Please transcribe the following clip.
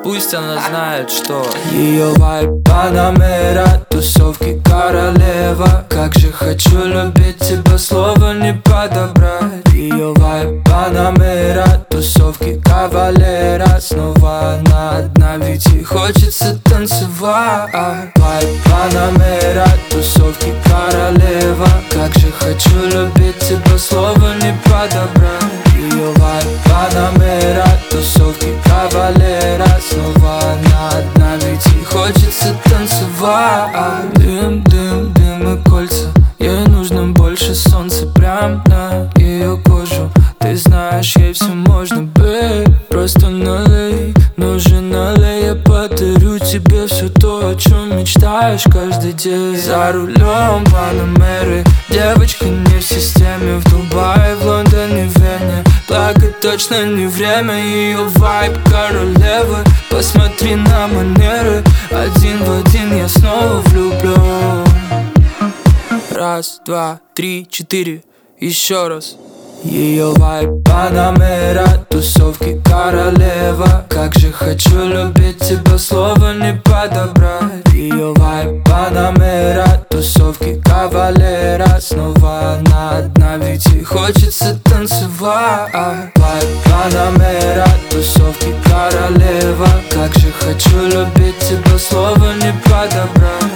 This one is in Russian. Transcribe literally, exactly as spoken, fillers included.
Пусть она знает, что ее вайб Панамера, тусовки королева. Как же хочу любить тебя, слова не подобрать. Ее вайб Панамера, тусовки кавалера. Снова она одна, ведь ей хочется танцевать. Вайб Панамера, тусовки королева. Как же хочу любить тебя, слова не подобрать. Ее вайб Панамера, тусовки кавалера. Снова она одна, ведь ей хочется танцевать. Дым, дым, дым и кольца, ей нужно больше солнца. Прям на ее кожу, ты знаешь, ей все можно, бэй. Просто налей, ну же налей. Я подарю тебе все то, о чем мечтаешь каждый день. За рулем Панамеры, девочка не в системе. В Дубае, в Лондоне, в Вене. Плакать точно не время, ее вайб королевы. Посмотри на манеры, один в один я снова влюблен. Раз, два, три, четыре, еще раз. Ее вайб Панамера, тусовки королева. Как же хочу любить тебя, слова не подобрать. Ее вайб Панамера, тусовки кавалера. Снова она одна, ведь ей хочется танцевать. Вайб Панамера, тусовки королева. Как же хочу любить тебя, слова не подобрать.